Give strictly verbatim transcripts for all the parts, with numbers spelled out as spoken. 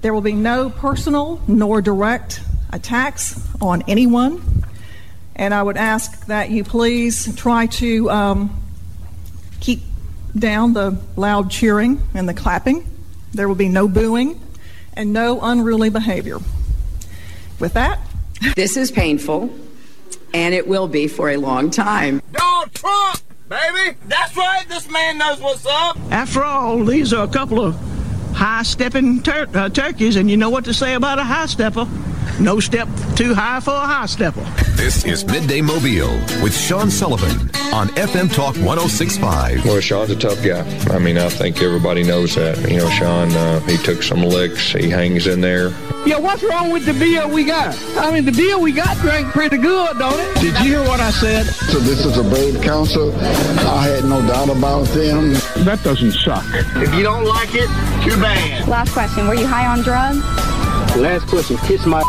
There will be no personal nor direct attacks on anyone. And I would ask that you please try to um, keep down the loud cheering and the clapping. There will be no booing and no unruly behavior. With that, this is painful, and it will be for a long time. Donald Trump, baby! That's right, this man knows what's up. After all, these are a couple of high-stepping tur- uh, turkeys, and you know what to say about a high-stepper. No step too high for a high-stepper. This is Midday Mobile with Sean Sullivan on F M Talk one oh six point five. Well, Sean's a tough guy. I mean, I think everybody knows that. You know, Sean, uh, he took some licks. He hangs in there. Yeah, what's wrong with the beer we got? I mean, the beer we got drank pretty good, don't it? Did you hear what I said? So this is a brave council. I had no doubt about them. That doesn't suck. If you don't like it, too bad. Last question. Were you high on drugs? Last question. Kiss my...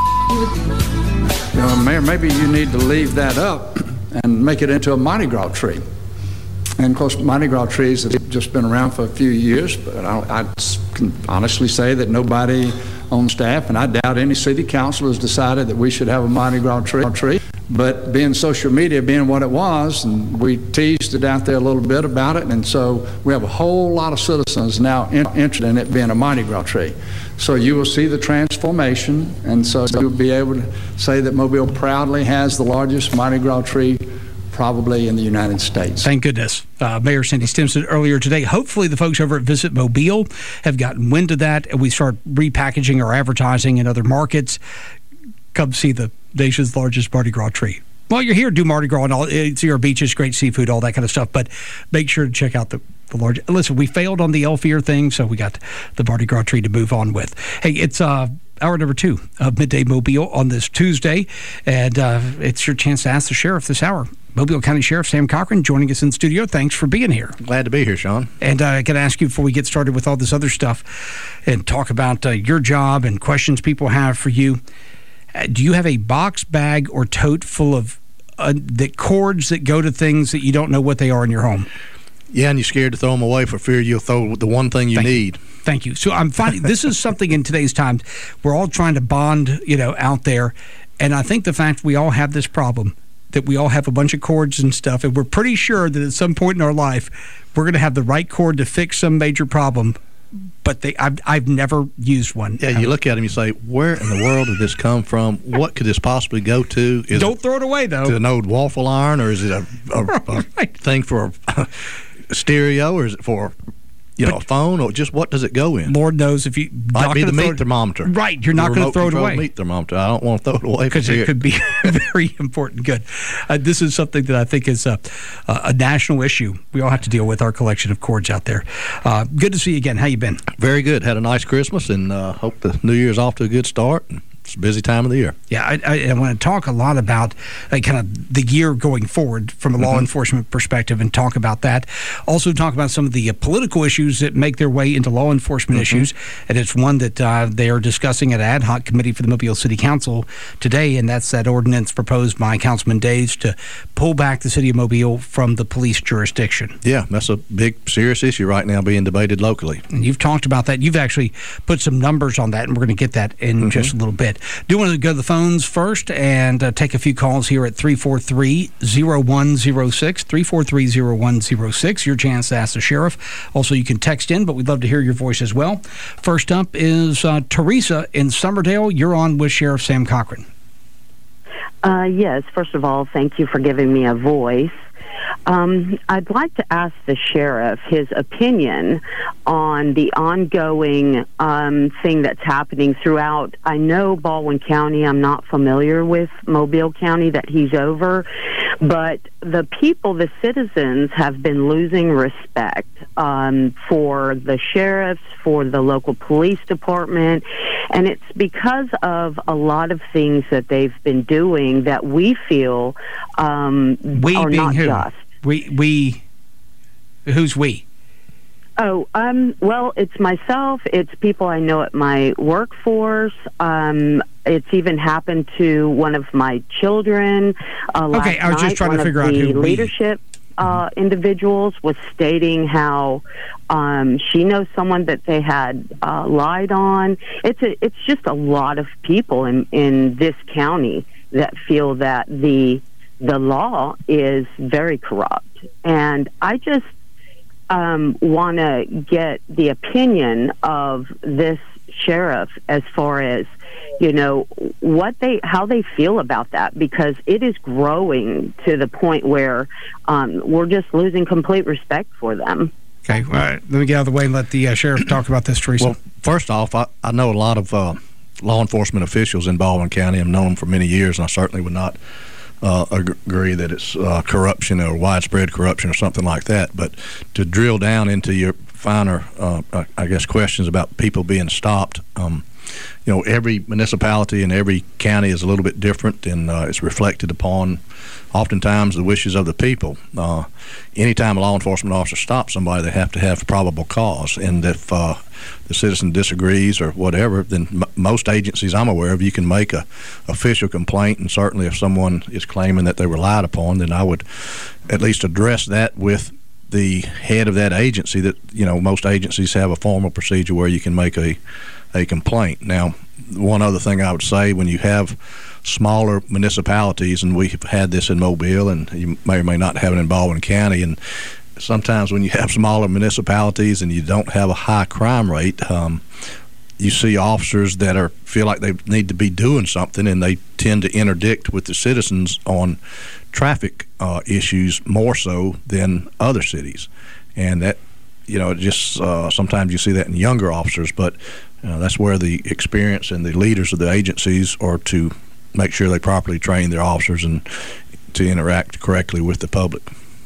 You know, Mayor, maybe you need to leave that up and make it into a Mardi Gras tree. And, of course, Mardi Gras trees have just been around for a few years, but I, I can honestly say that nobody on staff, and I doubt any city council has decided that we should have a Mardi Gras tree. But being social media being what it was, and we teased it out there a little bit about it, and so we have a whole lot of citizens now in, interested in it being a Mardi Gras tree. So you will see the transformation, and so you'll be able to say that Mobile proudly has the largest Mardi Gras tree probably in the United States. Thank goodness. Uh, Mayor Cindy Stimson earlier today. Hopefully the folks over at Visit Mobile have gotten wind of that, and we start repackaging our advertising in other markets. Come see the nation's largest Mardi Gras tree. While you're here, do Mardi Gras and all. See our beaches, great seafood, all that kind of stuff. But make sure to check out the, the large. Listen, we failed on the elf ear thing, so we got the Mardi Gras tree to move on with. Hey, it's uh, hour number two of Midday Mobile on this Tuesday, and uh, it's your chance to ask the sheriff this hour. Mobile County Sheriff Sam Cochran joining us in studio. Thanks for being here. Glad to be here, Sean. And uh, I got to ask you before we get started with all this other stuff and talk about uh, your job and questions people have for you. Uh, do you have a box, bag, or tote full of uh, the cords that go to things that you don't know what they are in your home? Yeah, and you're scared to throw them away for fear you'll throw the one thing you Thank need. You. Thank you. So I'm finding this is something in today's times we're all trying to bond, you know, out there, and I think the fact we all have this problem that we all have a bunch of cords and stuff, and we're pretty sure that at some point in our life we're going to have the right cord to fix some major problem. But they, I've, I've never used one. Yeah, you look at them, you say, where in the world did this come from? What could this possibly go to? Is Don't it, throw it away, though. Is it an old waffle iron, or is it a, a, a right. thing for a, a stereo, or is it for you but, know a phone, or just what does it go in? Lord knows if you might be the meat thermometer. Right, you're not going to throw it away. Meat thermometer. I don't want to throw it away because it could be very important. Good. Uh, this is something that I think is a, a national issue. We all have to deal with our collection of cords out there. Uh, good to see you again. How you been? Very good. Had a nice Christmas, and uh, hope the New Year's off to a good start. It's a busy time of the year. Yeah, I, I, I want to talk a lot about uh, kind of the year going forward from a mm-hmm. law enforcement perspective and talk about that. Also talk about some of the uh, political issues that make their way into law enforcement mm-hmm. issues. And it's one that uh, they are discussing at an ad hoc committee for the Mobile City Council today, and that's that ordinance proposed by Councilman Days to pull back the city of Mobile from the police jurisdiction. Yeah, that's a big, serious issue right now being debated locally. And you've talked about that. You've actually put some numbers on that, and we're going to get that in mm-hmm. just a little bit. Do want to go to the phones first and uh, take a few calls here at three four three, zero one zero six, three four three, zero one zero six. Your chance to ask the sheriff. Also, you can text in, but we'd love to hear your voice as well. First up is uh, Teresa in Summerdale. You're on with Sheriff Sam Cochran. Uh, yes, first of all, thank you for giving me a voice. Um, I'd like to ask the sheriff his opinion on the ongoing um, thing that's happening throughout. I know Baldwin County. I'm not familiar with Mobile County that he's over, but the people, the citizens, have been losing respect um, for the sheriffs, for the local police department, and it's because of a lot of things that they've been doing that we feel um, we are being not who? just. We, we, who's we? Oh, um, well, it's myself. It's people I know at my workforce. Um, it's even happened to one of my children. Uh, okay, last I was just night, trying to figure out who who leadership. we. uh, individuals was stating how um, she knows someone that they had uh, lied on. It's a, it's just a lot of people in, in this county that feel that the the law is very corrupt. And I just um, want to get the opinion of this sheriff as far as, you know, what they, how they feel about that, because it is growing to the point where um, we're just losing complete respect for them. Okay, all right. Let me get out of the way and let the uh, sheriff talk about this, Teresa. Well, first off, I, I know a lot of uh, law enforcement officials in Baldwin County. I've known them for many years, and I certainly would not uh, agree that it's uh, corruption or widespread corruption or something like that. But to drill down into your finer, uh, I guess, questions about people being stopped, um, you know, every municipality and every county is a little bit different, and uh, it's reflected upon oftentimes the wishes of the people. Uh, anytime a law enforcement officer stops somebody, they have to have probable cause, and if uh, the citizen disagrees or whatever, then m- most agencies I'm aware of, you can make a official complaint, and certainly if someone is claiming that they were lied upon, then I would at least address that with the head of that agency. That, you know, most agencies have a formal procedure where you can make a a complaint. Now, one other thing I would say, when you have smaller municipalities, and we've had this in Mobile, and you may or may not have it in Baldwin County, and sometimes when you have smaller municipalities and you don't have a high crime rate, um, you see officers that are feel like they need to be doing something, and they tend to interdict with the citizens on traffic uh, issues more so than other cities. And that, you know, it just uh, sometimes you see that in younger officers, but Uh, that's where the experience and the leaders of the agencies are to make sure they properly train their officers and to interact correctly with the public.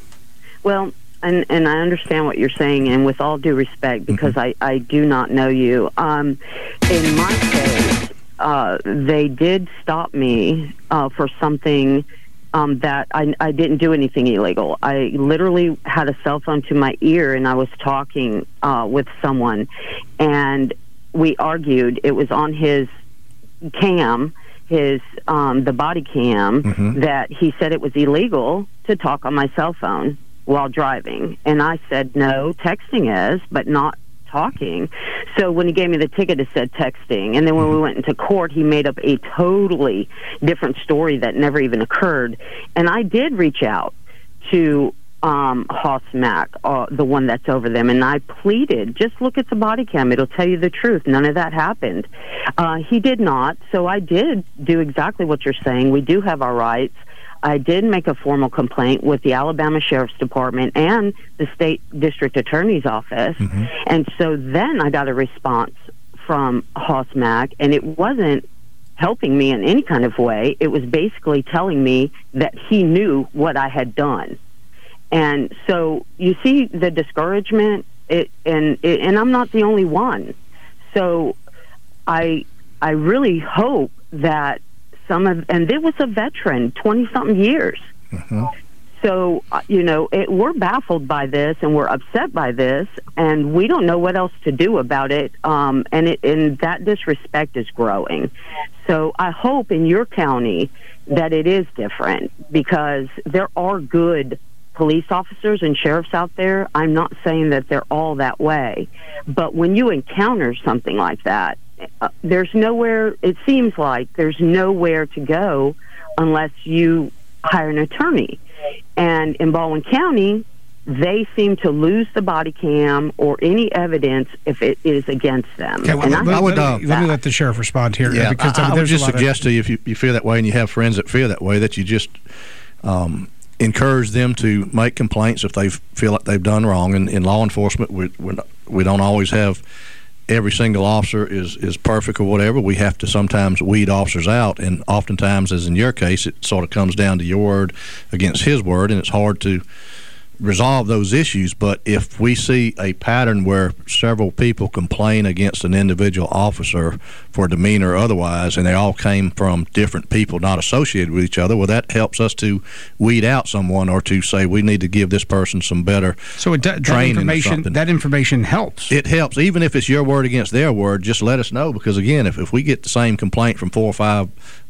Well, and, and I understand what you're saying, and with all due respect, because mm-hmm. I, I do not know you. Um, in my case, uh, they did stop me uh, for something um, that I, I didn't do anything illegal. I literally had a cell phone to my ear, and I was talking uh, with someone, and we argued. It was on his cam, his um, the body cam, mm-hmm. that he said it was illegal to talk on my cell phone while driving. And I said, no, texting is, but not talking. So when he gave me the ticket, it said texting. And then when we went into court, he made up a totally different story that never even occurred. And I did reach out to Um, Hoss Mack, uh, the one that's over them, and I pleaded, just look at the body cam, it'll tell you the truth. None of that happened. Uh, he did not, so I did do exactly what you're saying. We do have our rights. I did make a formal complaint with the Alabama Sheriff's Department and the State District Attorney's Office, mm-hmm. and so then I got a response from Hoss Mack, and it wasn't helping me in any kind of way. It was basically telling me that he knew what I had done. And so you see the discouragement, it, and it, and I'm not the only one. So I I really hope that some of, and there was a veteran, twenty-something years. Mm-hmm. So, uh, you know, it, we're baffled by this, and we're upset by this, and we don't know what else to do about it, um, and, it, and that disrespect is growing. So I hope in your county that it is different, because there are good police officers and sheriffs out there. I'm not saying that they're all that way, but when you encounter something like that, uh, there's nowhere, it seems like there's nowhere to go unless you hire an attorney. And in Baldwin County, they seem to lose the body cam or any evidence if it is against them. Okay, well, and let, I I would, uh, let me let the sheriff respond here. Yeah, because I, I, I would just suggest of... to you, if you, you feel that way and you have friends that feel that way, that you just um, encourage them to make complaints if they feel like they've done wrong. And in law enforcement, we we're not, we don't always have every single officer is, is perfect or whatever. We have to sometimes weed officers out, and oftentimes, as in your case, it sort of comes down to your word against his word, and it's hard to resolve those issues. But if we see a pattern where several people complain against an individual officer for demeanor or otherwise, and they all came from different people not associated with each other, well, that helps us to weed out someone, or to say we need to give this person some better so it d- that training information, or something. That information helps. It helps. Even if it's your word against their word, just let us know, because, again, if, if we get the same complaint from four or five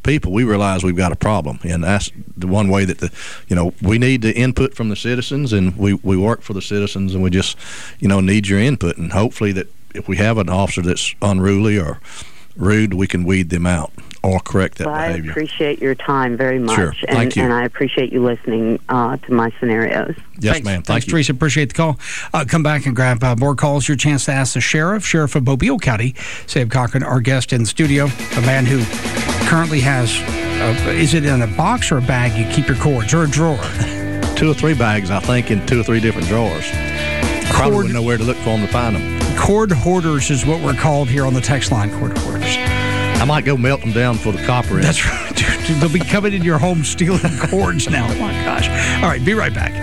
people, we realize we've got a problem, and that's the one way that the, you know, we need the input from the citizens, and we we work for the citizens, and we just, you know, need your input, and hopefully that if we have an officer that's unruly or rude, we can weed them out or correct that well, behavior. I appreciate your time very much. Sure. And, Thank you. And I appreciate you listening uh, to my scenarios. Yes, Thanks, ma'am. Thank Thanks, you. Teresa. Appreciate the call. Uh, come back and grab uh, more calls. Your chance to ask the sheriff, Sheriff of Mobile County, Sam Cochran, our guest in the studio, a man who currently has, uh, is it in a box or a bag you keep your cords, or a drawer? Two or three bags, I think, in two or three different drawers. Probably Cord- wouldn't know where to look for them to find them. Cord hoarders is what we're called here on the text line, cord hoarders. I might go melt them down for the copper. That's right. Dude, they'll be coming in your home stealing cords now. Oh, my gosh. All right, be right back.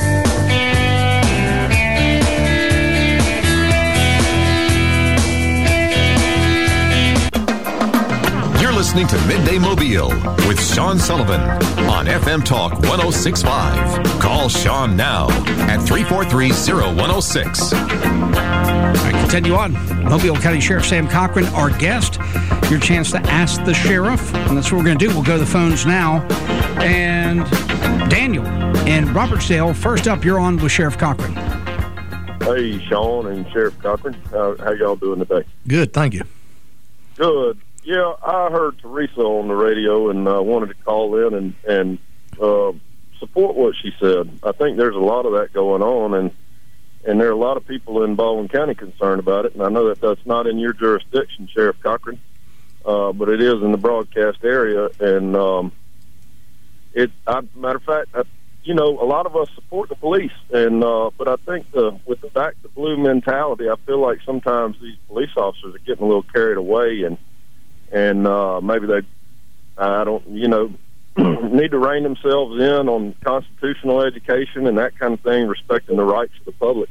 You're listening to Midday Mobile with Sean Sullivan on F M Talk one oh six point five. Call Sean now at three four three, oh one oh six. All right, continue on. Mobile County Sheriff Sam Cochran, our guest. Your chance to ask the sheriff, and that's what we're going to do. We'll go to the phones now. And Daniel in Robertsdale, first up, you're on with Sheriff Cochran. Hey, Sean and Sheriff Cochran. Uh, how y'all doing today? Good, thank you. Good. Yeah, I heard Teresa on the radio and uh, wanted to call in and, and uh, support what she said. I think there's a lot of that going on, and and there are a lot of people in Baldwin County concerned about it, and I know that that's not in your jurisdiction, Sheriff Cochran. Uh, but it is in the broadcast area, and um, it. I, matter of fact, I, you know, a lot of us support the police, and uh, but I think the, with the back to blue mentality, I feel like sometimes these police officers are getting a little carried away, and and uh, maybe they, I don't, you know, need to rein themselves in on constitutional education and that kind of thing, respecting the rights of the public.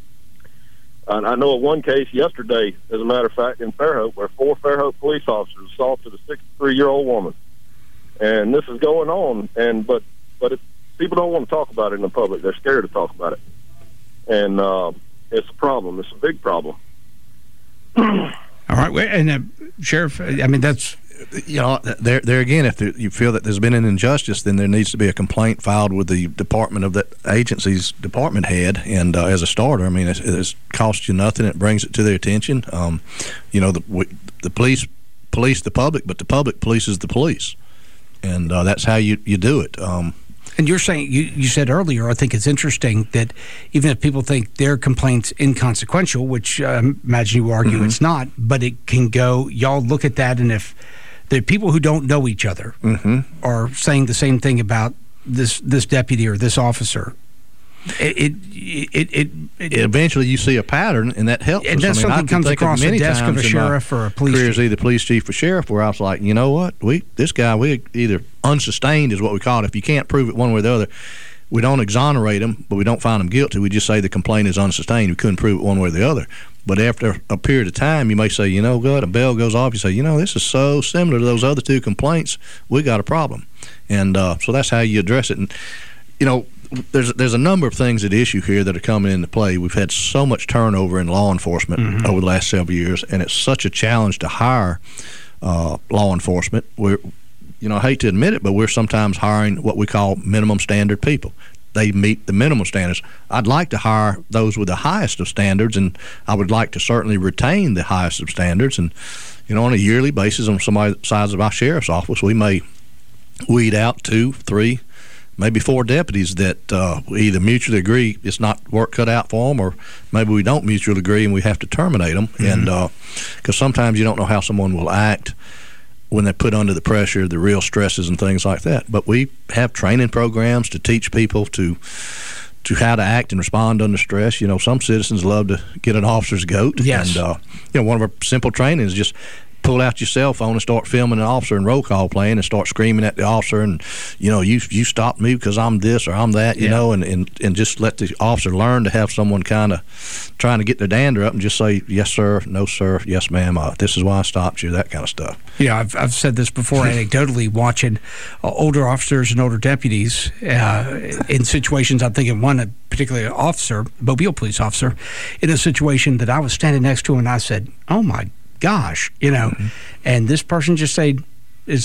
I know of one case yesterday, as a matter of fact, in Fairhope, where four Fairhope police officers assaulted a sixty-three-year-old woman, and this is going on. And but but it, people don't want to talk about it in the public; they're scared to talk about it, and uh, it's a problem. It's a big problem. All right, and uh, Sheriff, I mean that's. You know, there, there again, if there, you feel that there's been an injustice, then there needs to be a complaint filed with the department of that agency's department head. And uh, as a starter, I mean, it, it costs you nothing. It brings it to their attention. Um, you know, the we, the police police the public, but the public polices the police, and uh, that's how you, you do it. Um, And you're saying, you, you said earlier, I think it's interesting that even if people think their complaint's inconsequential, which I imagine you argue mm-hmm. it's not, but it can go, y'all look at that, and if the people who don't know each other mm-hmm. are saying the same thing about this this deputy or this officer, it it it, it, it eventually you see a pattern, and that helps. And us. then I mean, something comes across the desk of a sheriff or a police careers, chief. either police chief or sheriff, where I was like, you know what, we this guy we either unsustained is what we call it. If you can't prove it one way or the other, we don't exonerate him, but we don't find him guilty. We just say the complaint is unsustained. We couldn't prove it one way or the other. But after a period of time, you may say, you know, God, a bell goes off. You say, you know, this is so similar to those other two complaints. We got a problem. And uh, so that's how you address it. And, you know, there's there's a number of things at issue here that are coming into play. We've had so much turnover in law enforcement mm-hmm. over the last several years, and it's such a challenge to hire uh, law enforcement. We're, you know, I hate to admit it, but we're sometimes hiring what we call minimum standard people. They meet the minimum standards. I'd like to hire those with the highest of standards, and I would like to certainly retain the highest of standards. And, you know, on a yearly basis on some sides of our sheriff's office, we may weed out two, three, maybe four deputies that uh, we either mutually agree it's not work cut out for them, or maybe we don't mutually agree and we have to terminate them. Mm-hmm. And because uh, sometimes you don't know how someone will act when they're put under the pressure, the real stresses and things like that. But we have training programs to teach people to to how to act and respond under stress. You know, some citizens love to get an officer's goat. Yes. And, uh, you know, one of our simple training is just pull out your cell phone and start filming an officer and roll call playing and start screaming at the officer and, you know, you you stopped me because I'm this or I'm that, you yeah. know, and, and, and just let the officer learn to have someone kind of trying to get their dander up and just say, yes, sir, no, sir, yes, ma'am, uh, this is why I stopped you, that kind of stuff. Yeah, I've, I've said this before anecdotally, watching uh, older officers and older deputies uh, in situations. I'm thinking one, a particular officer, Mobile police officer, in a situation that I was standing next to, and I said, oh, my gosh, you know, mm-hmm. and this person just said, is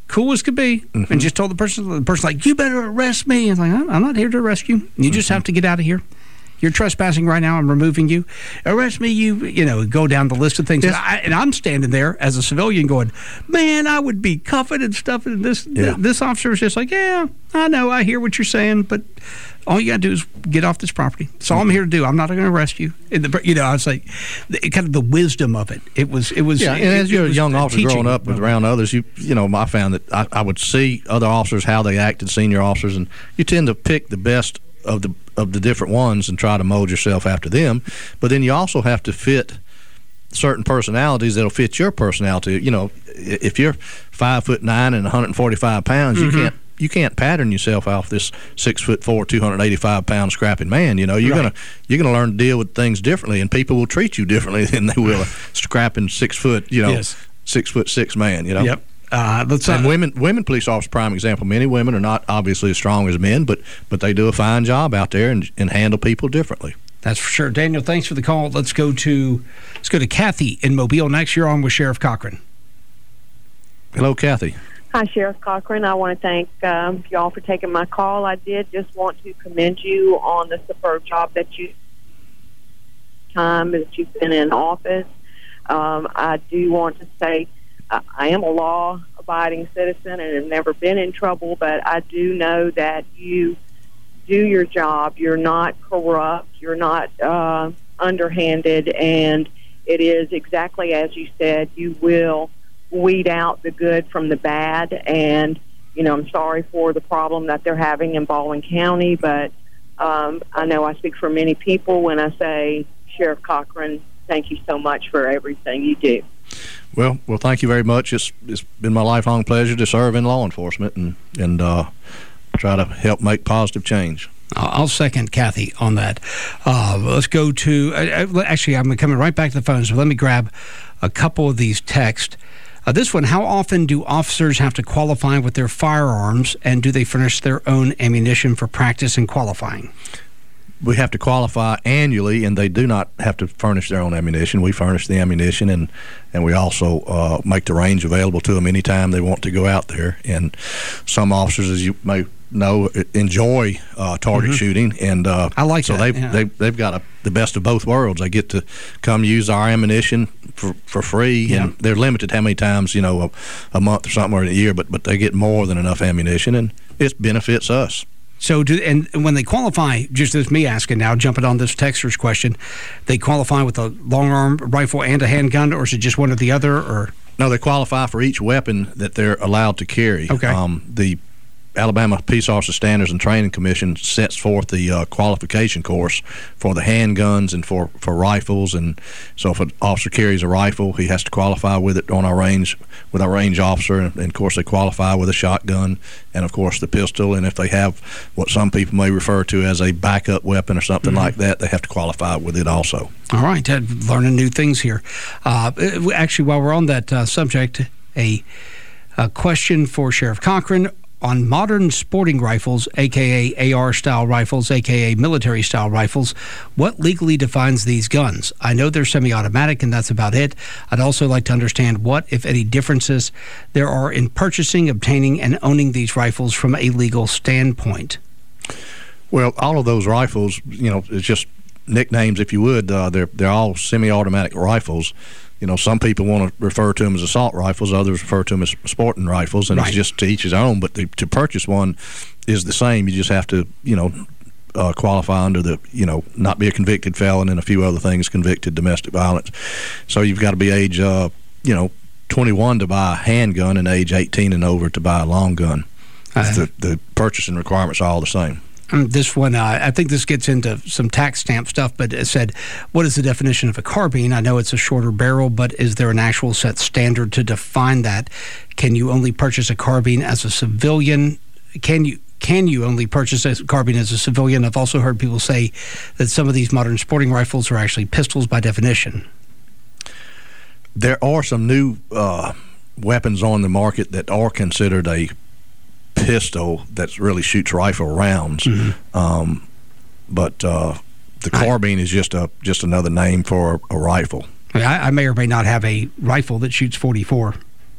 cool as could be, mm-hmm. and just told the person, the person like, you better arrest me. And like, I'm not here to arrest you. You mm-hmm. just have to get out of here. You're trespassing right now. I'm removing you. Arrest me. You, you know, go down the list of things. Yes. And, I, and I'm standing there as a civilian going, man, I would be cuffing and stuff. And this, yeah. th- this officer is just like, yeah, I know. I hear what you're saying, but all you got to do is get off this property. That's all mm-hmm. I'm here to do. I'm not going to arrest you. And the, you know, I was like, the, kind of the wisdom of it. It was, it was. Yeah, it, and as it, you're it a young officer teaching. growing up around others, you, you know, I found that I, I would see other officers how they acted, senior officers, and you tend to pick the best of the of the different ones and try to mold yourself after them. But then you also have to fit certain personalities that'll fit your personality. You know, if you're five foot nine and one hundred forty-five pounds, mm-hmm. you can't you can't pattern yourself off this six foot four, two hundred eighty-five pound scrapping man. You know, you're right. gonna you're gonna learn to deal with things differently, and people will treat you differently than they will a scrapping six foot, you know, yes. six foot six man. You know. Yep. Uh, let's, and uh, women, women police officers, prime example. Many women are not obviously as strong as men, but but they do a fine job out there and, and handle people differently. That's for sure. Daniel, thanks for the call. Let's go to let's go to Kathy in Mobile next. You're on with Sheriff Cochran. Hello, Kathy. Hi, Sheriff Cochran. I want to thank um, y'all for taking my call. I did just want to commend you on the superb job that you time that you've been in office. Um, I do want to say. I am a law-abiding citizen and have never been in trouble, but I do know that you do your job. You're not corrupt. You're not uh, underhanded, and it is exactly as you said. You will weed out the good from the bad, and, you know, I'm sorry for the problem that they're having in Baldwin County, but um, I know I speak for many people when I say, Sheriff Cochran, thank you so much for everything you do. Well, well, thank you very much. It's it's been my lifelong pleasure to serve in law enforcement and and uh, try to help make positive change. I'll second Kathy on that. Uh, let's go to uh, actually, I'm coming right back to the phone. So let me grab a couple of these texts. Uh, this one: how often do officers have to qualify with their firearms, and do they furnish their own ammunition for practice and qualifying? We have to qualify annually, and they do not have to furnish their own ammunition. We furnish the ammunition, and, and we also uh, make the range available to them anytime they want to go out there. And some officers, as you may know, enjoy uh, target mm-hmm. shooting, and uh, I like so that. they've, yeah. they've, they've got a, the best of both worlds. They get to come use our ammunition for, for free, yeah. and they're limited how many times, you know, a, a month or something or a year, but, but they get more than enough ammunition, and it benefits us. So, do and when they qualify, just as me asking now, jumping on this texter's question, they qualify with a long arm rifle and a handgun, or is it just one or the other? Or no, they qualify for each weapon that they're allowed to carry. Okay. Um, the Alabama Peace Officer Standards and Training Commission sets forth the uh, qualification course for the handguns and for, for rifles. And so if an officer carries a rifle, he has to qualify with it on our range, with our range officer. And, and of course, they qualify with a shotgun and, of course, the pistol. And if they have what some people may refer to as a backup weapon or something mm-hmm. like that, they have to qualify with it also. All right. Learning new things here. Uh, actually, while we're on that uh, subject, a, a question for Sheriff Cochran. On modern sporting rifles, a k a. A R-style rifles, a k a military-style rifles, what legally defines these guns? I know they're semi-automatic, and that's about it. I'd also like to understand what, if any, differences there are in purchasing, obtaining, and owning these rifles from a legal standpoint. Well, all of those rifles, you know, it's just nicknames, if you would. Uh, they're they're all semi-automatic rifles. You know, some people want to refer to them as assault rifles, others refer to them as sporting rifles, and right. it's just to each his own. But the, to purchase one is the same. You just have to, you know, uh, qualify under the, you know, not be a convicted felon and a few other things, convicted domestic violence. So you've got to be age, uh, you know, twenty-one to buy a handgun and age eighteen and over to buy a long gun. Uh, the, the purchasing requirements are all the same. This one, uh, I think this gets into some tax stamp stuff, but it said, what is the definition of a carbine? I know it's a shorter barrel, but is there an actual set standard to define that? Can you only purchase a carbine as a civilian? Can you can you only purchase a carbine as a civilian? I've also heard people say that some of these modern sporting rifles are actually pistols by definition. There are some new uh, weapons on the market that are considered a pistol that really shoots rifle rounds, mm-hmm. um, but uh, the carbine I, is just a just another name for a, a rifle. I, I may or may not have a rifle that shoots forty-four.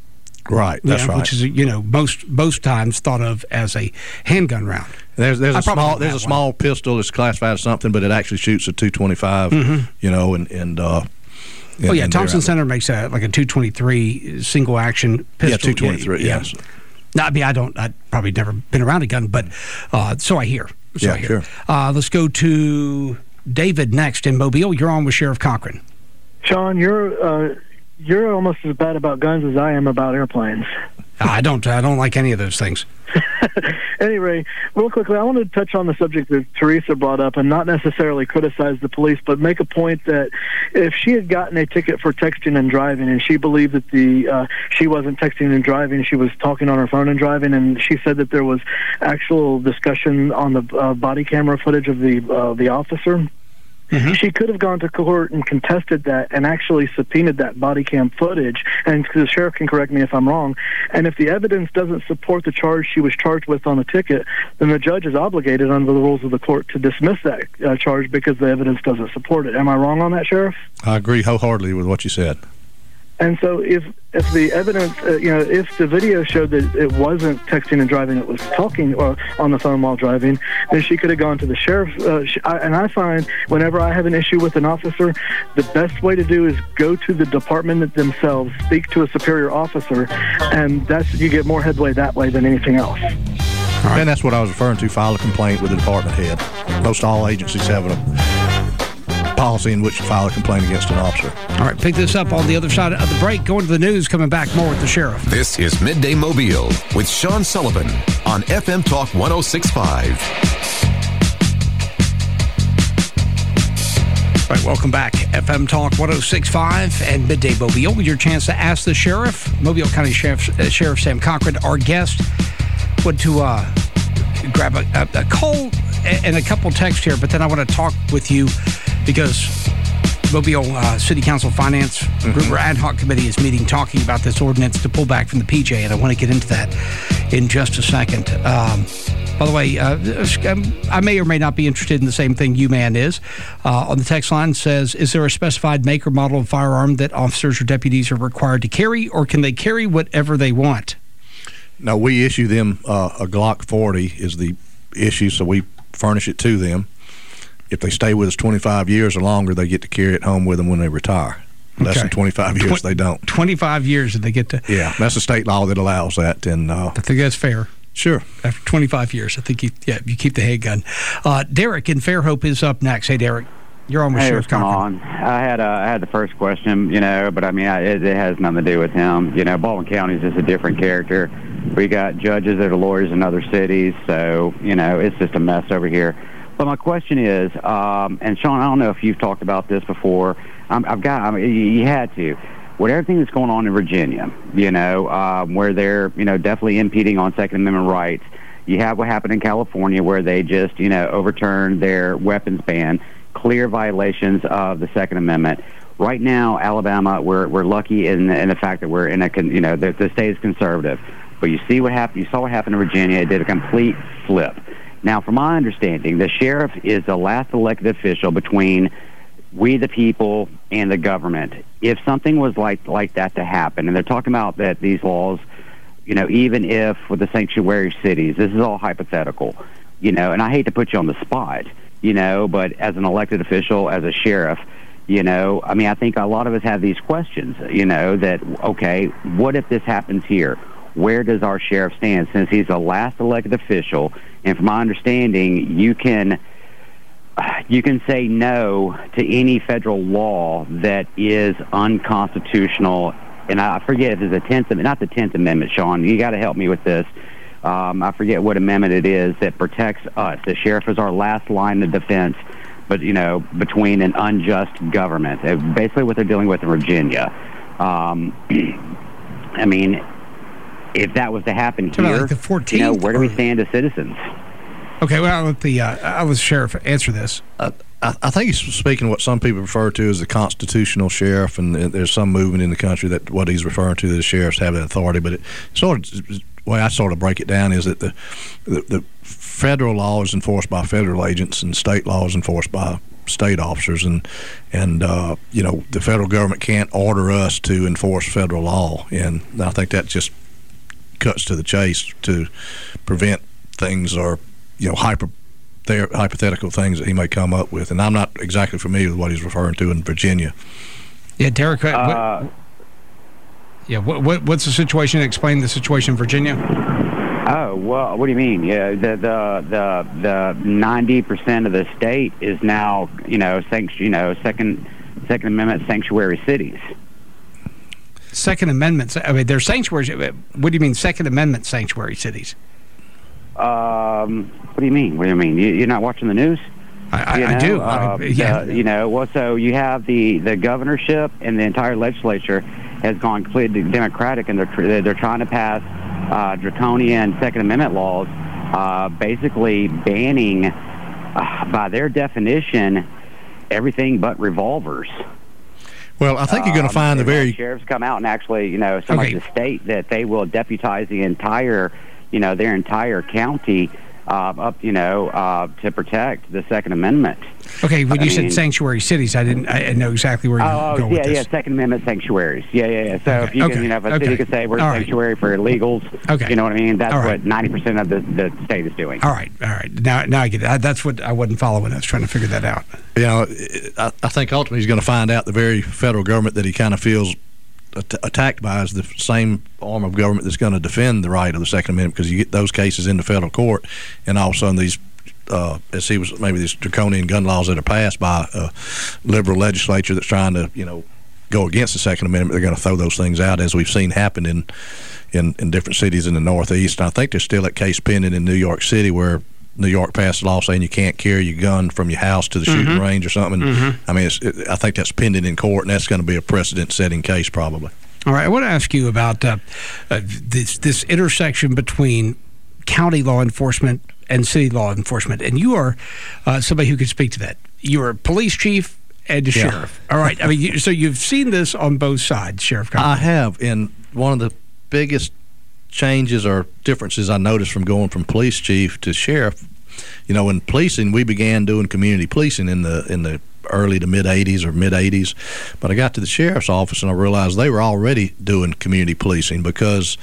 Right, that's yeah, right. Which is, you know, most most times thought of as a handgun round. There's there's I a small there's a one. small pistol that's classified as something, but it actually shoots a two twenty-five. Mm-hmm. You know, and and. Uh, Oh yeah, Thompson Center makes a like a two twenty-three single action pistol. Yeah, two twenty-three. Yeah. Yes. No, I mean I don't. I've probably never been around a gun, but uh, so I hear. So yeah, I hear. sure. Uh, let's go to David next in Mobile. You're on with Sheriff Cochran. Sean, you're uh, you're almost as bad about guns as I am about airplanes. I don't. I don't like any of those things. Anyway, real quickly, I want to touch on the subject that Teresa brought up and not necessarily criticize the police, but make a point that if she had gotten a ticket for texting and driving and she believed that the uh, she wasn't texting and driving, she was talking on her phone and driving, and she said that there was actual discussion on the uh, body camera footage of the uh, the officer. Mm-hmm. She could have gone to court and contested that and actually subpoenaed that body cam footage, and the sheriff can correct me if I'm wrong, and if the evidence doesn't support the charge she was charged with on the ticket, then the judge is obligated under the rules of the court to dismiss that uh, charge because the evidence doesn't support it. Am I wrong on that, Sheriff? I agree wholeheartedly with what you said. And so if if the evidence, uh, you know, if the video showed that it wasn't texting and driving, it was talking or on the phone while driving, then she could have gone to the sheriff. Uh, sh- I, and I find whenever I have an issue with an officer, the best way to do is go to the department themselves, speak to a superior officer, and that's you get more headway that way than anything else. Right. And that's what I was referring to, file a complaint with the department head. Most all agencies have a policy in which to file a complaint against an officer. All right, pick this up on the other side of the break. Going to the news, coming back more with the sheriff. This is Midday Mobile with Sean Sullivan on F M Talk one oh six point five. All right, welcome back. F M Talk one oh six point five and Midday Mobile with your chance to ask the sheriff. Mobile County Sheriff, uh, Sheriff Sam Cochran, our guest. Went to uh, grab a, a, a call and a couple texts here, but then I want to talk with you because Mobile uh, City Council Finance mm-hmm. Group or Ad Hoc Committee is meeting talking about this ordinance to pull back from the P J, and I want to get into that in just a second. Um, by the way, uh, I may or may not be interested in the same thing U-Man is. Uh, on the text line says, is there a specified make or model of firearm that officers or deputies are required to carry, or can they carry whatever they want? No, we issue them uh, a Glock forty is the issue, so we furnish it to them. If they stay with us twenty-five years or longer, they get to carry it home with them when they retire. Less okay. than twenty-five years, Tw- they don't. twenty-five years and they get to... Yeah, that's a state law that allows that. And uh, I think that's fair. Sure. After twenty-five years, I think you, yeah, you keep the handgun. Uh, Derek in Fairhope is up next. Hey, Derek. You're on with hey, Sheriff Cochran. on. I had uh, I had the first question, you know, but I mean, I, it, it has nothing to do with him. You know, Baldwin County is just a different character. We got judges that are lawyers in other cities, so, you know, it's just a mess over here. But my question is, um, and Sean, I don't know if you've talked about this before. Um, I've got, I mean, you had to. With everything that's going on in Virginia, you know, um, where they're, you know, definitely impeding on Second Amendment rights. You have what happened in California where they just, you know, overturned their weapons ban, clear violations of the Second Amendment. Right now, Alabama, we're we're lucky in in the fact that we're in a, you know, the, the state is conservative. But you see what happened. You saw what happened in Virginia. It did a complete flip. Now, from my understanding, the sheriff is the last elected official between we the people and the government. If something was like like that to happen, and they're talking about that these laws, you know, even if with the sanctuary cities, this is all hypothetical, you know, and I hate to put you on the spot, you know, but as an elected official, as a sheriff, you know, I mean, I think a lot of us have these questions, you know, that, okay, what if this happens here? Where does our sheriff stand? Since he's the last elected official, and from my understanding, you can you can say no to any federal law that is unconstitutional. And I forget if it's a tenth, not the tenth Amendment, Sean. You got to help me with this. Um, I forget what amendment it is that protects us. The sheriff is our last line of defense, but you know, between an unjust government. Uh, basically, what they're dealing with in Virginia. Um, I mean, if that was to happen here, like the fourteenth, you know, where do we stand as citizens? Okay, well, I'll let the uh, I'll let the sheriff answer this. Uh, I, I think he's speaking of what some people refer to as the constitutional sheriff, and there's some movement in the country that what he's referring to, the sheriffs have that authority. But it sort of, the way I sort of break it down is that the, the the federal law is enforced by federal agents, and state law is enforced by state officers, and and uh, you know, the federal government can't order us to enforce federal law, and I think that just cuts to the chase to prevent things or you know hyper hypothetical things that he may come up with. And I'm not exactly familiar with what he's referring to in Virginia. Yeah, Derek. What, Uh, yeah, what, what what's the situation? Explain the situation in Virginia. Oh, well, what do you mean? Yeah, the the the the ninety percent of the state is now, you know, sanct- you know, second Second Amendment sanctuary cities. Second Amendment. I mean, they're sanctuaries. What do you mean, Second Amendment sanctuary cities? Um, what do you mean? What do you mean? You, you're not watching the news? I, you I know, do. Uh, I, yeah. The, you know, well, so you have the, the governorship and the entire legislature has gone completely Democratic, and they're they're trying to pass uh, draconian Second Amendment laws, uh, basically banning, uh, by their definition, everything but revolvers. Well, I think you're going to Um, find the and very sheriffs come out and actually, you know, so Okay. much the state that they will deputize the entire, you know, their entire county uh, up, you know, uh, to protect the Second Amendment. Okay, when I you said mean- sanctuary cities, I didn't. I didn't know exactly where you Oh, were going yeah, with yeah, this. Second Amendment sanctuaries. Yeah, yeah, yeah. So Okay, if you okay, can, you know, if a okay. city could say we're All a right. sanctuary for illegals, Okay. you know what I mean? That's All right. what ninety percent of the, the state is doing. All right, all right. Now, now I get it. I, that's what I wasn't following. I was trying to figure that out. you know, I, I think ultimately he's going to find out the very federal government that he kind of feels at- attacked by is the same arm of government that's going to defend the right of the Second Amendment, because you get those cases into federal court, and all of a sudden these, uh, as he was, maybe these draconian gun laws that are passed by a liberal legislature that's trying to, you know, go against the Second Amendment, they're going to throw those things out, as we've seen happen in, in, in different cities in the Northeast. And I think there's still a case pending in New York City where New York passed a law saying you can't carry your gun from your house to the shooting Mhm. range or something. Mhm. I mean, it's, it, I think that's pending in court, and that's going to be a precedent-setting case probably. All right, I want to ask you about uh, uh, this this intersection between county law enforcement and city law enforcement, and you are uh, somebody who can speak to that. You're a police chief and a Yeah. sheriff. All right, I mean, you, so you've seen this on both sides, Sheriff Cochran. I have, and one of the biggest changes or differences I noticed from going from police chief to sheriff, you know, in policing, we began doing community policing in the in the early to mid eighties or mid eighties, but I got to the sheriff's office and I realized they were already doing community policing, because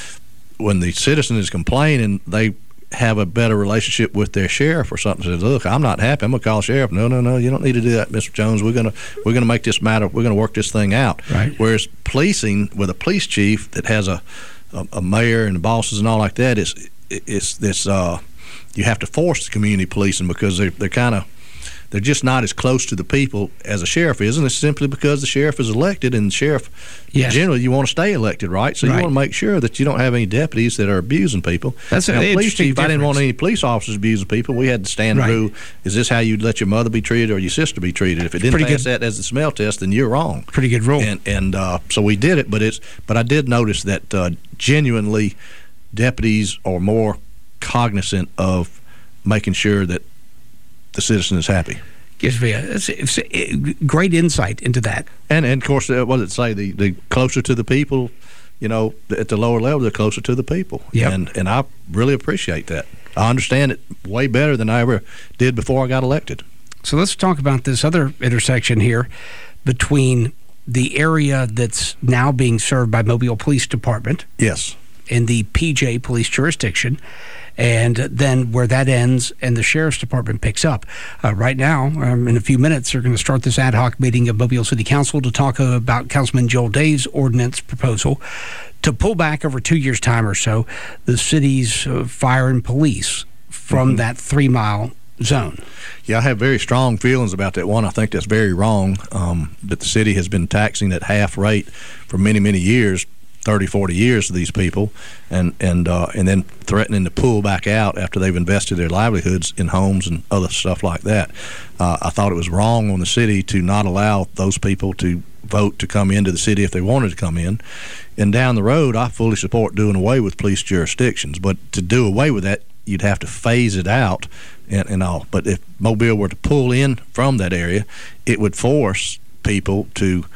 when the citizen is complaining, they have a better relationship with their sheriff or something. Says, look, I'm not happy, I'm gonna call sheriff. No, no, no, you don't need to do that, Mister Jones. We're gonna we're gonna make this matter. We're gonna work this thing out. Right. Whereas policing with a police chief that has a a, a mayor and the bosses and all like that, is it's this uh, you have to force the community policing, because they're they're kind of they're just not as close to the people as a sheriff is, and it's simply because the sheriff is elected, and the sheriff, Yes. generally, you want to stay elected, right? So Right. you want to make sure that you don't have any deputies that are abusing people. That's an now, police interesting chief, I didn't want difference. any police officers abusing people. We had to stand Right. through, is this how you'd let your mother be treated or your sister be treated? If it didn't Pretty pass good. that as the smell test, then you're wrong. Pretty good rule. And and uh, so we did it, but it's but I did notice that uh, genuinely deputies are more cognizant of making sure that the citizen is happy. Gives me a, it's, it's a great insight into that. And and of course, uh, what did it say? The the closer to the people, you know, at the lower level, the closer to the people. Yep. And and I really appreciate that. I understand it way better than I ever did before I got elected. So let's talk about this other intersection here between the area that's now being served by Mobile Police Department. Yes. In the P J police jurisdiction, and then where that ends and the sheriff's department picks up. Uh, right now, um, in a few minutes, they're going to start this ad hoc meeting of Mobile City Council to talk uh, about Councilman Joel Dave's ordinance proposal to pull back over two years' time or so the city's uh, fire and police from Mm-hmm. that three-mile zone. Yeah, I have very strong feelings about that one. I think that's very wrong, um, that the city has been taxing at half rate for many, many years, thirty, forty years to these people, and and uh, and then threatening to pull back out after they've invested their livelihoods in homes and other stuff like that. Uh, I thought it was wrong on the city to not allow those people to vote to come into the city if they wanted to come in. And down the road, I fully support doing away with police jurisdictions, but to do away with that, you'd have to phase it out and, and all. But if Mobile were to pull in from that area, it would force people to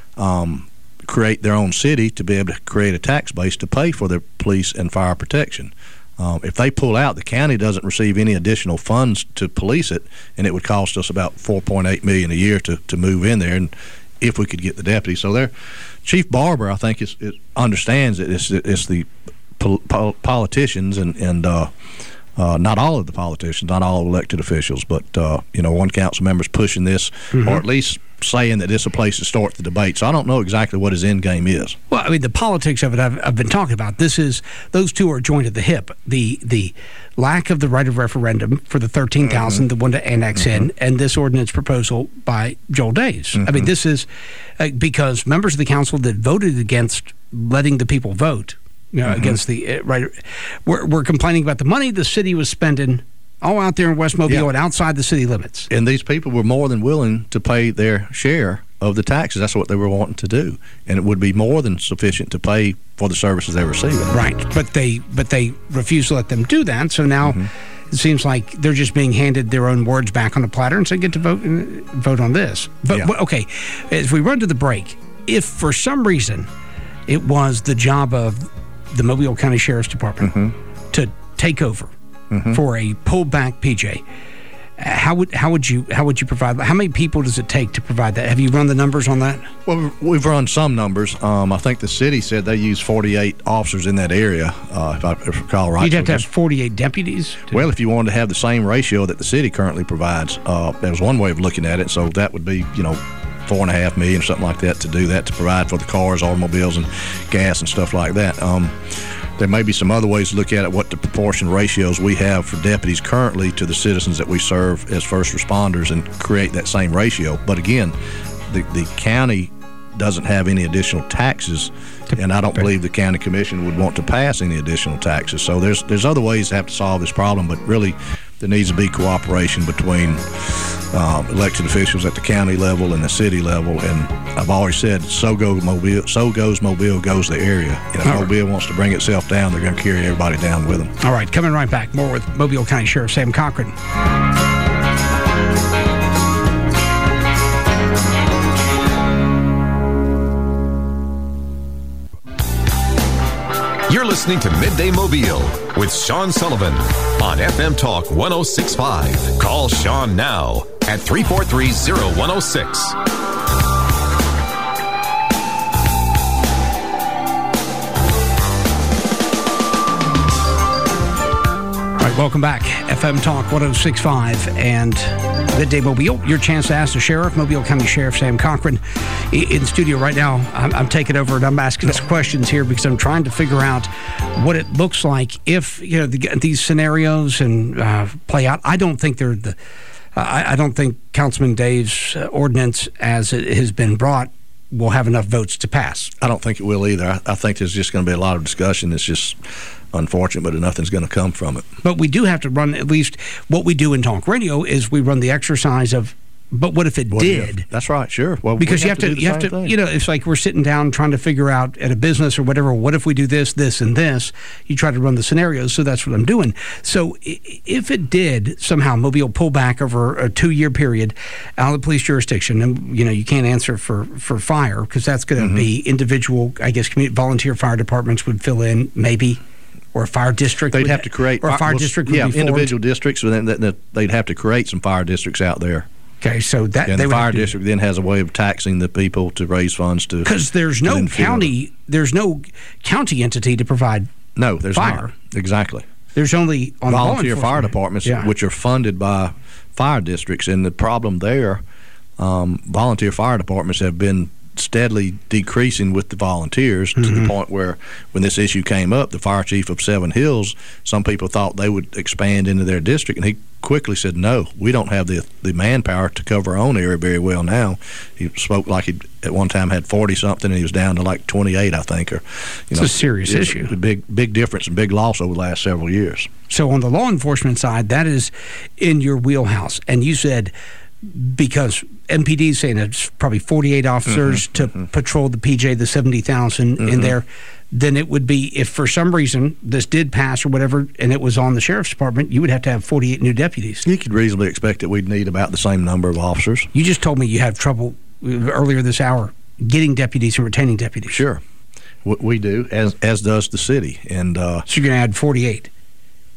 um, create their own city to be able to create a tax base to pay for their police and fire protection. Um, if they pull out, the county doesn't receive any additional funds to police it, and it would cost us about four point eight million dollars a year to, to move in there, and if we could get the deputy. So there, Chief Barber, I think, is, is understands that it's, it's the pol- pol- politicians and, and uh, uh, not all of the politicians, not all elected officials, but, uh, you know, one council member's pushing this, mm-hmm. or at least saying that it's a place to start the debate. So I don't know exactly what his end game is. Well, I mean, the politics of it I've, I've been talking about. This is, those two are joined at the hip. The the lack of the right of referendum for the thirteen thousand, mm-hmm. the one to annex mm-hmm. in, and this ordinance proposal by Joel Days. Mm-hmm. I mean, this is uh, because members of the council that voted against letting the people vote, you know, mm-hmm. against the uh, right, we're, we're complaining about the money the city was spending all out there in West Mobile yeah. and outside the city limits. And these people were more than willing to pay their share of the taxes. That's what they were wanting to do. And it would be more than sufficient to pay for the services they're receiving. Right. But they but they refuse to let them do that. So now mm-hmm. it seems like they're just being handed their own words back on the platter and say, get to vote, vote on this. But, yeah. okay, as we run to the break, if for some reason it was the job of the Mobile County Sheriff's Department mm-hmm. to take over Mm-hmm. for a pulled back P J, how would how would you how would you provide? How many people does it take to provide that? Have you run the numbers on that? Well, we've run some numbers. Um, I think the city said they use forty-eight officers in that area. Uh, if I if I recall right, you'd have so to have forty-eight deputies. To well, if you wanted to have the same ratio that the city currently provides, uh, that was one way of looking at it. So that would be, you know, four and a half million or something like that to do that, to provide for the cars, automobiles, and gas and stuff like that. Um, There may be some other ways to look at it, what the proportion ratios we have for deputies currently to the citizens that we serve as first responders, and create that same ratio. But again, the, the county doesn't have any additional taxes, and I don't believe the county commission would want to pass any additional taxes. So there's there's other ways to have to solve this problem, but really there needs to be cooperation between um, elected officials at the county level and the city level. And I've always said, so goes Mobile, so goes Mobile, goes the area. And if Mobile wants to bring itself down, they're going to carry everybody down with them. All right, coming right back. More with Mobile County Sheriff Sam Cochran. You're listening to Midday Mobile with Sean Sullivan on F M Talk one oh six point five. Call Sean now at three four three, oh one oh six. All right, welcome back. F M Talk one oh six point five and Midday Mobile. Your chance to ask the sheriff, Mobile County Sheriff Sam Cochran, in studio right now. I'm, I'm taking over and I'm asking us questions here because I'm trying to figure out what it looks like if, you know, the, these scenarios and uh, play out. I don't think they're the. Uh, I, I don't think Councilman Dave's uh, ordinance, as it has been brought, will have enough votes to pass. I don't think it will either. I, I think there's just going to be a lot of discussion. It's just unfortunate, but nothing's going to come from it. But we do have to run, at least what we do in talk radio is we run the exercise of, but what if it what did? If, that's right, sure. Well, because you have to, to you have to, thing. you know, it's like we're sitting down trying to figure out at a business or whatever, what if we do this, this, and this? You try to run the scenarios, so that's what I'm doing. So if it did somehow, Mobile pull back over a two-year period out of the police jurisdiction, and, you know, you can't answer for, for fire because that's going to mm-hmm. be individual, I guess, community, volunteer fire departments would fill in, maybe. Or a fire district. They'd have to create. Or a fire well, district would yeah, be formed. individual districts. Then they'd have to create some fire districts out there. Okay, so that and they the would fire to, district then has a way of taxing the people to raise funds to. Because there's no county, there's no county entity to provide. No, there's fire. not. Exactly. There's only on volunteer fire departments, yeah. which are funded by fire districts, and the problem there, um, volunteer fire departments have been steadily decreasing with the volunteers, mm-hmm. to the point where when this issue came up, the fire chief of Seven Hills, some people thought they would expand into their district, and he quickly said, no, we don't have the the manpower to cover our own area very well now. He spoke like he at one time had forty something, and he was down to like twenty-eight, I think. Or, you it's know, a serious it's issue. A big, big difference and big loss over the last several years. So on the law enforcement side, that is in your wheelhouse. And you said, because M P D is saying it's probably forty-eight officers mm-hmm, to mm-hmm. patrol the P J, the seventy thousand mm-hmm. in there, then it would be, if for some reason this did pass or whatever and it was on the sheriff's department, you would have to have forty-eight new deputies. You could reasonably expect that we'd need about the same number of officers. You just told me you have trouble earlier this hour getting deputies and retaining deputies. Sure. We do, as as does the city. And uh, so you're going to add forty-eight?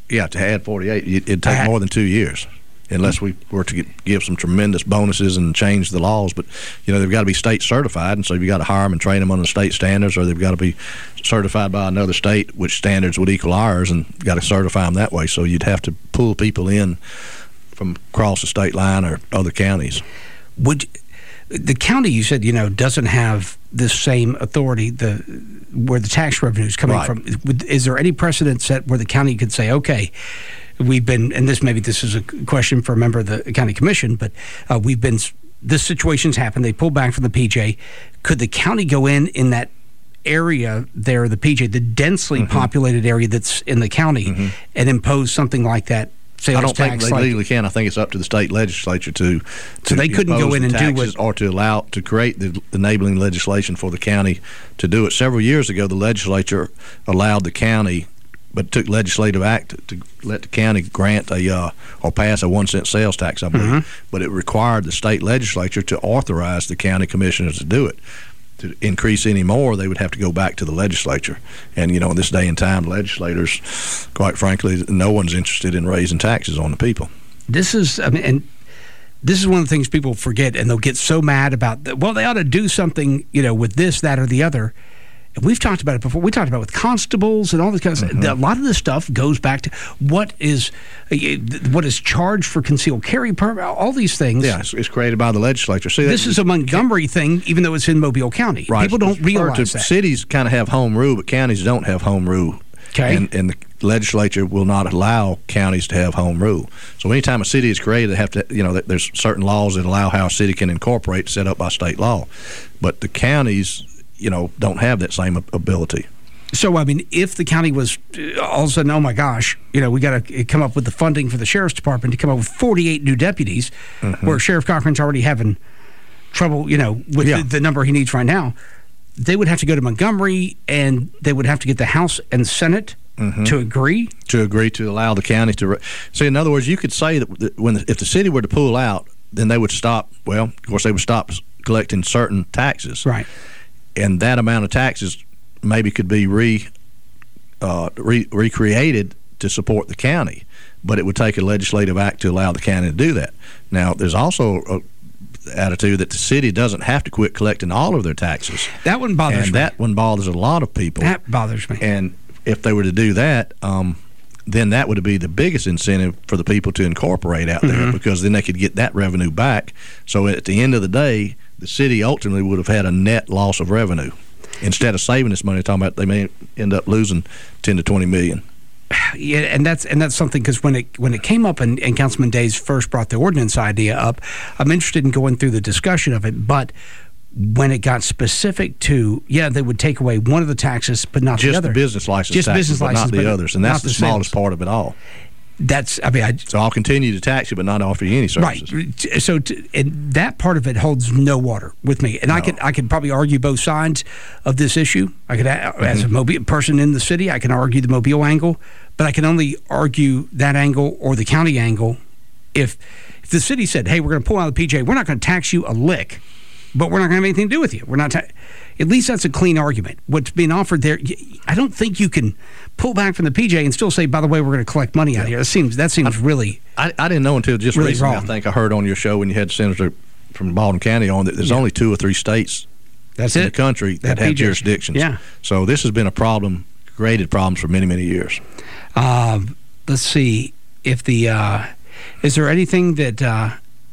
Yeah, to add forty-eight, it'd take more than two years. Unless we were to get, give some tremendous bonuses and change the laws. But, you know, they've got to be state certified, and so you've got to hire them and train them under the state standards, or they've got to be certified by another state, which standards would equal ours, and got to certify them that way. So you'd have to pull people in from across the state line or other counties. Would the county, you said, you know, doesn't have this same authority the where the tax revenue is coming Right. from. Would, is there any precedent set where the county could say, okay, we've been, and this maybe this is a question for a member of the county commission, but uh, we've been, this situation's happened, they pull back from the P J. Could the county go in in that area there, the P J, the densely Mm-hmm. populated area that's in the county, mm-hmm. and impose something like that sales I don't tax? think they like, legally can. I think it's up to the state legislature to. So to they couldn't go impose in the and do taxes what- or to allow to create the enabling legislation for the county to do it. Several years ago, the legislature allowed the county, but took legislative act to, to let the county grant a uh, or pass a one cent sales tax, I believe. Mm-hmm. But it required the state legislature to authorize the county commissioners to do it. To increase any more, they would have to go back to the legislature. And, you know, in this day and time, legislators, quite frankly, no one's interested in raising taxes on the people. This is, I mean, and this is one of the things people forget, and they'll get so mad about, the, well, they ought to do something, you know, with this, that, or the other. And we've talked about it before. We talked about it with constables and all this kind of Mm-hmm. stuff. A lot of this stuff goes back to what is what is charged for concealed carry permit, all these things. Yeah, it's, it's created by the legislature. See, this that, is a Montgomery thing, even though it's in Mobile County. Right. People don't It's realize referred to- that. Cities kind of have home rule, but counties don't have home rule. Okay. And, and the legislature will not allow counties to have home rule. So anytime a city is created, they have to, you know, there's certain laws that allow how a city can incorporate set up by state law. But the counties, you know, don't have that same ability. So, I mean, if the county was uh, all of a sudden, oh my gosh, you know, we got to come up with the funding for the sheriff's department to come up with forty-eight new deputies, Mm-hmm. where Sheriff Cochran's already having trouble, you know, with Yeah. the, the number he needs right now, they would have to go to Montgomery, and they would have to get the House and Senate Mm-hmm. to agree. To agree to allow the county to re- see. In other words, you could say that that when the, if the city were to pull out, then they would stop. Well, of course, they would stop collecting certain taxes, right? And that amount of taxes maybe could be re, uh, re recreated to support the county, but it would take a legislative act to allow the county to do that. Now, there's also a attitude that the city doesn't have to quit collecting all of their taxes. That one bothers and me. that one bothers a lot of people. That bothers me. And if they were to do that, um, then that would be the biggest incentive for the people to incorporate out there, Mm-hmm. because then they could get that revenue back. So at the end of the day, the city ultimately would have had a net loss of revenue. Instead of saving this money, talking about they may end up losing ten to twenty million. Yeah, and that's and that's something, because when it when it came up and, and Councilman Days first brought the ordinance idea up, I'm interested in going through the discussion of it. But when it got specific to, yeah, they would take away one of the taxes, but not Just the other. the business license Just taxes, business but license, not the but others. And not that's the, the smallest sales. part of it all. That's, I mean, I, So I'll continue to tax you, but not offer you any services. right. So t- and that part of it holds no water with me. And I could I could probably argue both sides of this issue. I could, mm-hmm. as a Mobile person in the city, I can argue the Mobile angle, but I can only argue that angle or the county angle if if the city said, hey, we're going to pull out of the P J, we're not going to tax you a lick, but we're not going to have anything to do with you. We're not. Ta- At least that's a clean argument. What's being offered there, I don't think you can pull back from the P J and still say, by the way, we're going to collect money out of here. That seems that seems I, really. I, I didn't know until just really recently. wrong. I think I heard on your show when you had Senator from Baldwin County on that there's Yeah. only two or three states That's in it. the country that, That have P J. jurisdictions. Yeah. So this has been a problem, created problems for many, many years. Um, let's see if the uh, is there anything that uh,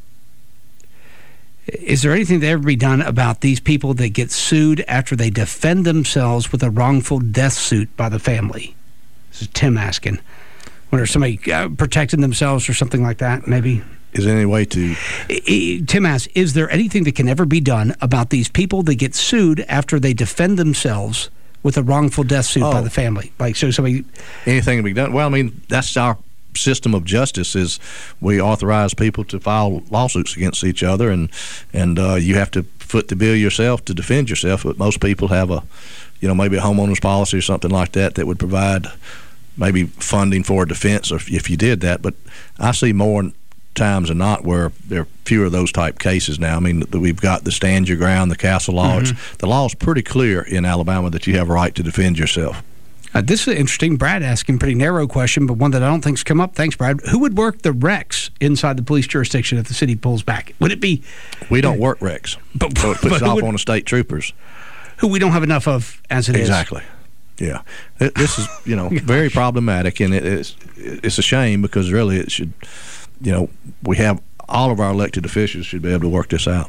is there anything that ever be done about these people that get sued after they defend themselves with a wrongful death suit by the family? This is Tim asking. Wonder if somebody uh, protecting themselves or something like that, maybe. Is there any way to? Tim asks, is there anything that can ever be done about these people that get sued after they defend themselves with a wrongful death suit by Oh. the family? Like, so somebody. Anything to be done? Well, I mean, that's our system of justice. Is we authorize people to file lawsuits against each other, and and uh, you have to foot the bill yourself to defend yourself. But most people have a, you know, maybe a homeowner's policy or something like that that would provide maybe funding for a defense, or if, if you did that. But I see more times than not where there are fewer of those type cases now. I mean, we've got the stand your ground, the castle law. Mm-hmm. It's, the law is pretty clear in Alabama that you have a right to defend yourself. Uh, this is interesting. Brad asking a pretty narrow question, but one that I don't think's come up. Thanks, Brad. Who would work the recs inside the police jurisdiction if the city pulls back? Would it be... We don't work recs. But, so it puts but it off would, on the state troopers. Who we don't have enough of as it exactly. is. Exactly. Yeah. It, this is, you know, very problematic, and it, it's, it's a shame because really it should, you know, we have all of our elected officials should be able to work this out.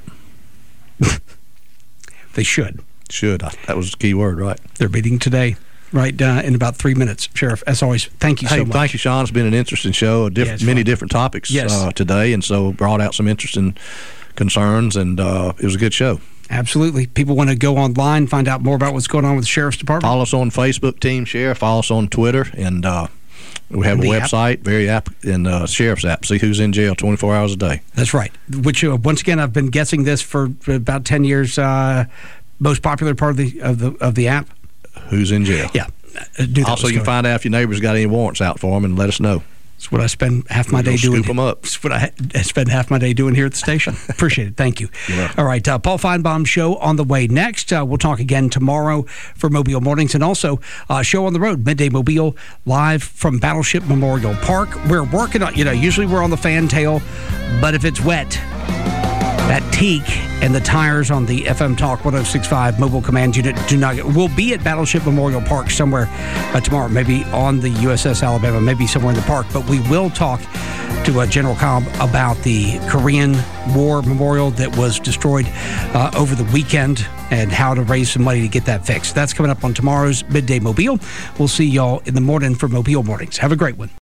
They should. Should. That was the key word, right? They're meeting today, right, uh, in about three minutes. Sheriff, as always, thank you hey, so much. Thank you, Sean. It's been an interesting show, diff- yeah, many fun. different topics yes. uh, today, and so brought out some interesting concerns, and uh, it was a good show. Absolutely. People want to go online, find out more about what's going on with the Sheriff's Department. Follow us on Facebook, Team Sheriff. Follow us on Twitter, and uh, we have the a website, app. very app, and uh, Sheriff's app. See who's in jail twenty-four hours a day. That's right. Which, uh, once again, I've been guessing this for about ten years. Uh, most popular part of the of the of the app. Who's in jail? Yeah. Do also, you can find out if your neighbor's got any warrants out for them, and let us know. That's what I spend half my We're day doing. Scoop them up. That's what I spend half my day doing here at the station. Appreciate it. Thank you. All right. Uh, Paul Feinbaum show on the way next. Uh, we'll talk again tomorrow for Mobile Mornings, and also uh, show on the road, Midday Mobile, live from Battleship Memorial Park. We're working on, you know, usually we're on the fantail, but if it's wet, that teak and the tires on the F M Talk one oh six point five mobile command unit do not get. We'll be at Battleship Memorial Park somewhere uh, tomorrow, maybe on the U S S Alabama, maybe somewhere in the park, but we will talk to uh, General Cobb about the Korean War memorial that was destroyed uh, over the weekend and how to raise some money to get that fixed. That's coming up on tomorrow's Midday Mobile. We'll see y'all in the morning for Mobile Mornings. Have a great one.